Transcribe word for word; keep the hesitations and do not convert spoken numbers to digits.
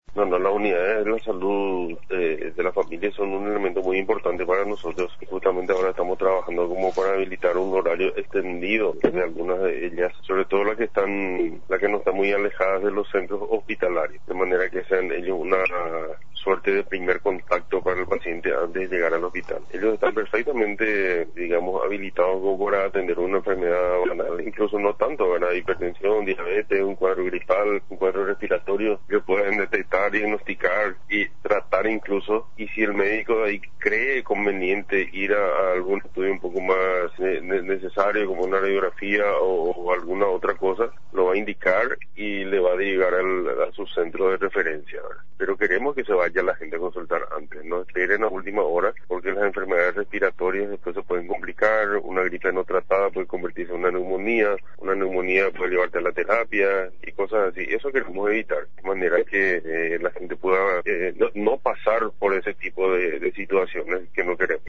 No, no, las unidades de la salud eh, de la familia son un elemento muy importante para nosotros. Justamente ahora estamos trabajando como para habilitar un horario extendido de algunas de ellas, sobre todo las que están, las que no están muy alejadas de los centros hospitalarios, de manera que sean ellos una suerte de primer contacto para el paciente antes de llegar al hospital. Ellos están perfectamente, digamos, habilitados como para atender una enfermedad banal, incluso no tanto, ¿verdad? Hipertensión, diabetes, un cuadro gripal, un cuadro respiratorio, que pueden detectar, diagnosticar y tratar incluso, y si el médico ahí cree conveniente ir a, a algún estudio un poco más ne- necesario, como una radiografía o, o alguna otra cosa, lo va a indicar y le va a derivar al, a su centro de referencia, ¿verdad? Pero queremos que se vaya la gente a consultar antes, no esperen a última hora, porque las enfermedades respiratorias después se pueden complicar, una gripe no tratada puede convertirse en una neumonía, una neumonía puede llevarte a la terapia y cosas así. Eso queremos evitar, de manera que eh, la gente pueda eh, no, no pasar por ese tipo de, de situaciones que no queremos.